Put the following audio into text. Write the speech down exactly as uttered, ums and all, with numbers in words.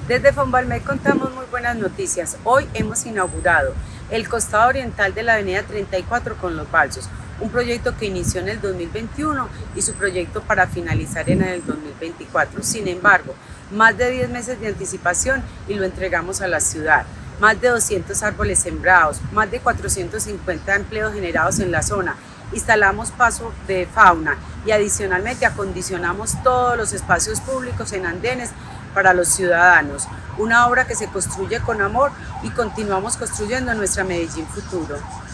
Desde Fonvalmed contamos muy buenas noticias. Hoy hemos inaugurado el costado oriental de la avenida treinta y cuatro con Los Balsos, un proyecto que inició en el dos mil veintiuno y su proyecto para finalizar en el dos mil veinticuatro. Sin embargo, más de diez meses de anticipación y lo entregamos a la ciudad. Más de doscientos árboles sembrados, más de cuatrocientos cincuenta empleos generados en la zona. Instalamos paso de fauna y adicionalmente acondicionamos todos los espacios públicos en andenes para los ciudadanos. Una obra que se construye con amor y continuamos construyendo nuestra Medellín futuro.